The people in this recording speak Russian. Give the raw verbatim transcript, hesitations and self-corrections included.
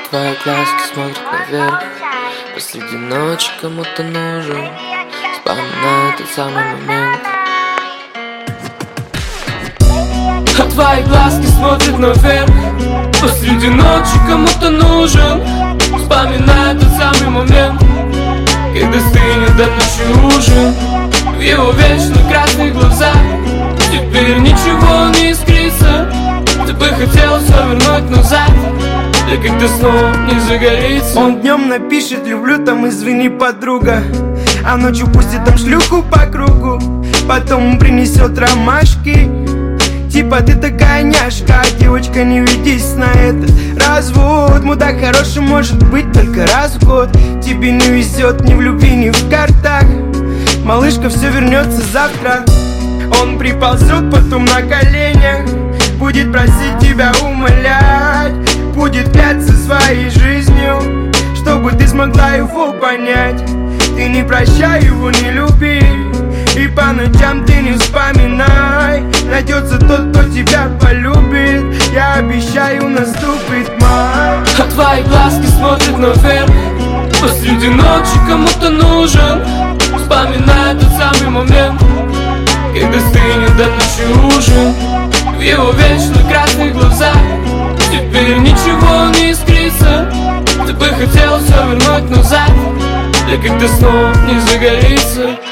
Твои глазки смотрят наверх, посреди ночи кому-то нужен. Вспоминаю тот самый момент. А твои глазки смотрят наверх, посреди ночи кому-то нужен. Вспоминаю тот самый момент, когда стынет до ночи ужин. В его вечно красных глазах теперь ничего не искрится. Ты бы хотел все вернуть назад, да когда снова не загорится. Он днем напишет: люблю там, извини, подруга, а ночью пустит там шлюху по кругу. Потом принесет ромашки, типа ты такая няшка. Девочка, не ведись на этот развод. Мудак хороший может быть только раз в год. Тебе не везет ни в любви, ни в картах. Малышка, все вернется завтра. Он приползет потом на коленях, будет просить тебя, умолять, будет пяться своей жизнью, чтобы ты смогла его понять. Ты не прощай его, не люби, и по ночам ты не вспоминай. Найдется тот, кто тебя полюбит, я обещаю, наступит май. А твои глазки смотрят наверх, посреди ночи кому-то нужен. Вспоминаю тот самый момент, когда стынет до ночи ужин. В его вечно красных глазах теперь ничего не искрится. Ты бы хотел все вернуть назад, да когда снова не загорится.